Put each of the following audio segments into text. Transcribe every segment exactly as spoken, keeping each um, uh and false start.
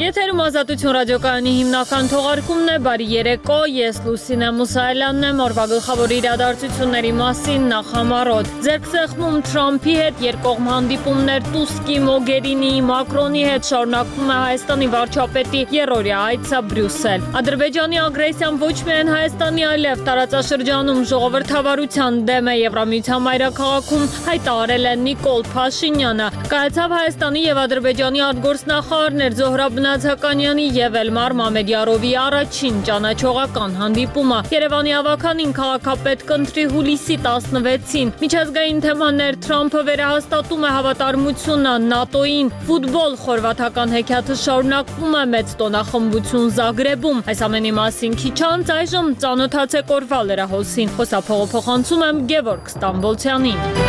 Եթերում Ազատություն ռադիոկայանի հիմնական թողարկումն է, բարի երեկո, ես Լուսինե Մուսայելյանն եմ, օրվա գլխավոր իրադարձությունների մասին նախամարոտ։ Ձեռքսեղմում Թրամփի հետ երկկողմ հանդիպումներ Տուսկի, Մոգերինիի, Մակրոնի հետ շարունակվում է Հայաստանի վարչապետի երրորդյա այցը Բրյուսել։ Ադրբեջանի ագրեսիան ոչ միայն Հայաստանի, այլև տարածաշրջանում ժողովրդավարության դեմ է Եվրամիության մայրաքաղաքում հայտարարել է Նիկոլ Փաշինյանը։ Կայացավ Հայաստանի եւ Ադրբեջանի արտգործնախարարներ Զոհրաբ Նացականյանի եւ Էլմար Մամեդյարովի առաջին ճանաչողական հանդիպումը Երևանի ավականին քաղաքապետ կընտրի հուլիսի տասնվեցին։ Միջազգային թեմաներ Թրամփը վերահաստատում է հավատարմությունը ՆԱՏՕ-ին։ Ֆուտբոլ խորվաթական հեքիաթը շարունակվում է մեծ տոնախմբություն Զագրեբում։ Այս ամենի մասին քիչ անց այժմ ծանոթացեք օրվա լրահոսին։ Խոսափողը փոխանցում եմ Գևորգ Ստամբոլցյանին։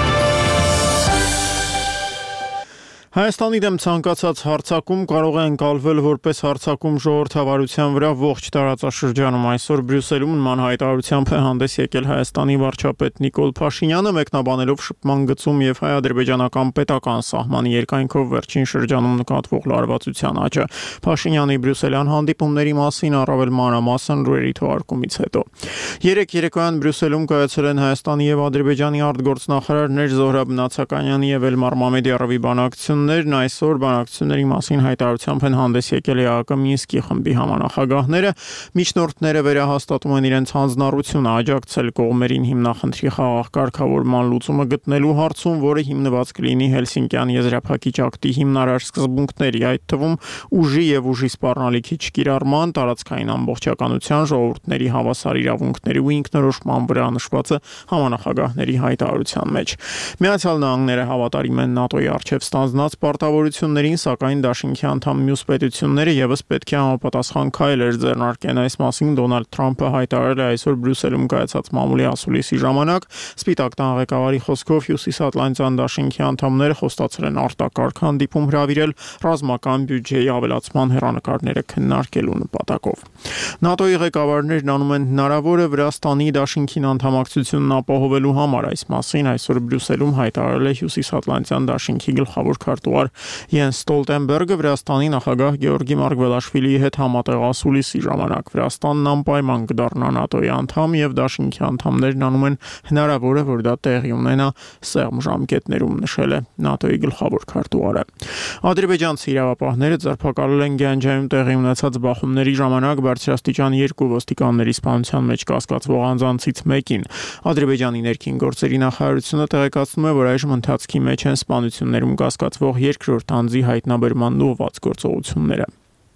Հայաստանի դեմ ցանկացած հարձակում կարող է ընկալվել որպես հարձակում ժողովրդավարության վրա ողջ տարածաշրջանում։ Այսօր Բրյուսելում նման հայտարարությամբ է հանդես եկել Հայաստանի վարչապետ Նիկոլ Փաշինյանը, մեկնաբանելով շփման գծում եւ հայ-ադրբեջանական պետական սահմանի երկայնքով վերջին շրջանում նկատվող լարվածության աճը։ Փաշինյանի բրյուսելյան հանդիպումների մասին առավել մանրամասն լուրերի թողարկումից հետո։ Երեք երեկոյան Բրյուսելում կայացել են Հայաստանի եւ Ադրբեջանի արտգործնախարարներ Զոհրաբ Նացականյանի եւ Էլմար Մամեդյարովի բանակցությունները Այսօր բանակցությունների մասին հայտարարությամբ են հանդես եկել ԵԱՀԿ Մինսկի խմբի համանախագահները, միջնորդները վերահաստատում են իրենց հանձնառությունը աջակցել կողմերին հիմնախնդրի խաղաղ կարգավորման լուծումը գտնելու հարցում, որը հիմնված կլինի Հելսինկյան եզրափակիչ ակտի հիմնարար սկզբունքների, այդ թվում ուժի եւ ուժի սպառնալիքի չկիրառման, տարածքային ամբողջականության, ժողովուրդների հավասար իրավունքների ու ինքնորոշման վրա նշված է համանախագահների հայտարարության մեջ։ Միացյալ Նահանգները հավատարիմ են ՆԱՏՕ-ի առջև ստանձնած պարտավորություններին, սակայն դաշինքի անդամ մյուս պետությունները եւս պետք է համապատասխան քայլեր ձեռնարկեն։ Այս մասին Դոնալդ Թրամփը հայտարարել է այսօր Բրյուսելում կայացած մամուլի ասուլիսի ժամանակ։ Սպիտակ տան ղեկավարի խոսքով Հյուսիսատլանտյան դաշինքի անդամները խոստացել են արտակարգ հանդիպում հրավիրել ռազմական բյուջեի ավելացման հեռանկարները քննարկելու նպատակով։ ՆԱՏՕ-ի ղեկավարներն անում են հնարավորը Վրաստանի դաշինքին անդամակցությունն ապահովելու համար։ Այս մասին այսօր Բրյուսելում հայտարարել է Հյուսիսատլանտյան դաշինքի գլխավոր քարտուղար Յենս Ստոլտենբերգը Վրաստանի նախագահ Գեորգի Մարգվելաշվիլիի հետ համատեղ ասուլիսի ժամանակ։ Վրաստանն անպայման կդառնա ՆԱՏՕ-ի անդամ եւ դաշինքի անդամներն անում են հնարավորը, որ դա տեղի ունենա սեղմ ժամկետներում, նշել է ՆԱՏՕ-ի գլխավոր քարտուղարը։ Ադրբեջանցի իրավապահները ձերբակալել են Գանջայում տեղի ունեցած բախումների ժամանակ բարձրաստիճան երկու ոստիկանների սպանության մեջ կասկածվող անձանցից մեկին։ Ադրբեջանի ներքին գործերի նախարարությունը տեղեկացնում է, որ այժմ ընթացքի մեջ են սպանություններում կասկածվող երկրորդ անձի հայտնաբերման ուղղված գործողությունները։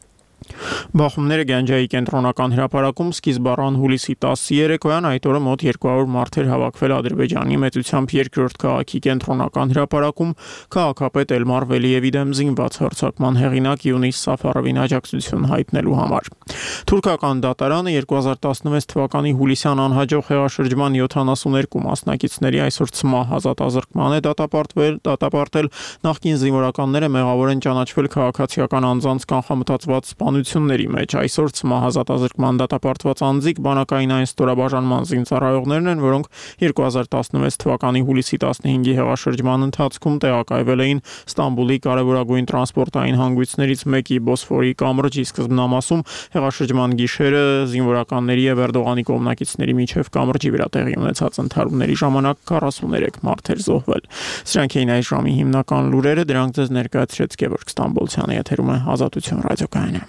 Բախումները Գանջայի կենտրոնական հրապարակում սկիզբ առան հուլիսի տասը երեկոյան, այդ օրը մոտ երկու հարյուր մարդ էր հավաքվել Ադրբեջանի մեծությամբ երկրորդ քաղաքի կենտրոնական հրապարակում քաղաքապետ Էլմար Վելիևի դեմ զինված հարձակման հեղինակ Յունիս Սաֆարովին աջակցություն հայտնելու համար։ Թուրքական դատարանը երկու հազար տասնվեց թվականի հուլիսյան անհաջող հեղաշրջման յոթանասուներկու մասնակիցների այսօր ցմահ ազատազրկման է դատապարտվել, դատապարտել նախկին զինվորականները մեղավոր են ճանաչվել քաղաքացիական անձանց կանխամտածված սպանությունների մեջ։ Այսօր ցմահ ազատազրկման դատապարտված անձիկ բանակային այն ստորաբաժանման զինծառայողներն են, որոնք երկու հազար տասնվեց թվականի հուլիսի տասնհինգի հեղաշրջման ընթացքում տեղակայվել էին Ստամբուլի կարևորագույն տրանսպորտային հանգույցներից մեկի Բոսֆորի կամրջի սկզբնամասում։ Հեղաշրջման գիշերը զինվորականների եւ Էրդողանի կողմնակիցների միջև կամրջի վրա տեղի ունեցած ընդհարումների ժամանակ քառասուներեք մարդ էր զոհվել։ Սրանք էին այս ժամի հիմնական լուրերը, դրանք ձեզ ներկայացրեց Գևորգ Ստամբոլցյանը, եթերում է Ազատություն ռադիոկայանը։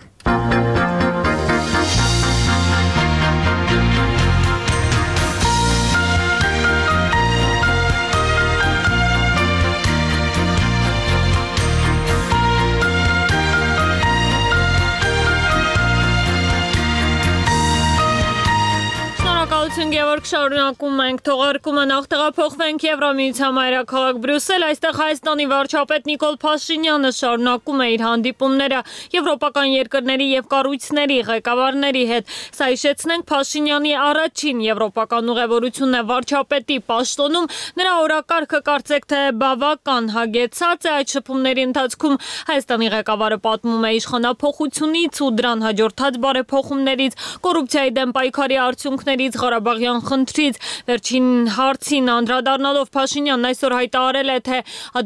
Գևորգ, շարունակում ենք թողարկումը, նախ տեղափոխվենք Եվրամիության մայրաքաղաք Բրյուսել, այստեղ Հայաստանի վարչապետ Նիկոլ Փաշինյանը շարունակում է իր հանդիպումները եվրոպական երկրների եւ կառույցների ղեկավարների հետ։ Սա հիշեցնենք Փաշինյանի առաջին եվրոպական ուղևորությունն է վարչապետի պաշտոնում, նրա օրակարգը կարծեք թե բավական հագեցած է։ Այդ շփումների ընթացքում Հայաստանի ղեկավարը պատմում է իշխանափոխությունից ու դրան հաջորդած բարեփոխումներից, կոռուպցիայի դեմ պայքարի արդյունքներից, Ղարաբաղյան խնդրից։ Վերջին հարցին անդրադառնալով Փաշինյանն այսօր հայտարարել է, թե